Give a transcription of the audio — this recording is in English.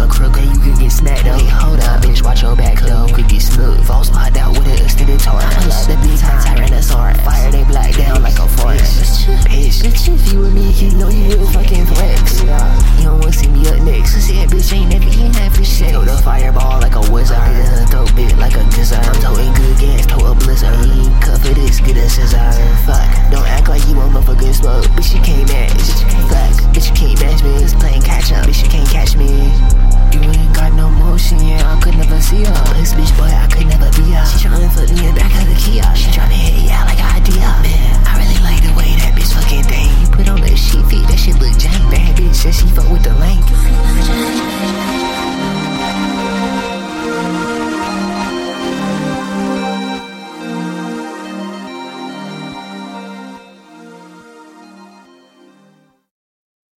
crook and you could get snapped up. Hey, hold up, bitch, watch your back though. You could get snooked. False locked out with an extended torch. I love the big time Tyrannosaurus. Fire they black down like a forest. Bitch, if you with me, you know you real fucking flex. You don't wanna see me up next. I said, bitch, ain't never eating half for shit. Throw the fireball like a wizard. I throat bit like a gizzard. I'm toting good gas, tote a blizzard. You ain't cut for this, get a scissor. Fuck, don't act like you want motherfucking smoke. Bitch, you can't match. Fuck, bitch, you can't match me. It's playing catch up. Bitch, you can't catch me. You ain't got no motion, yeah, I could never see her. This bitch, boy, I could never be her. She tryna flip me in the back of the Kia. She tryna hit ya like an idea. Man, I really like the way that bitch fucking dang. You put on that shit fit, that shit look jank. Bad bitch said she fuck with the length.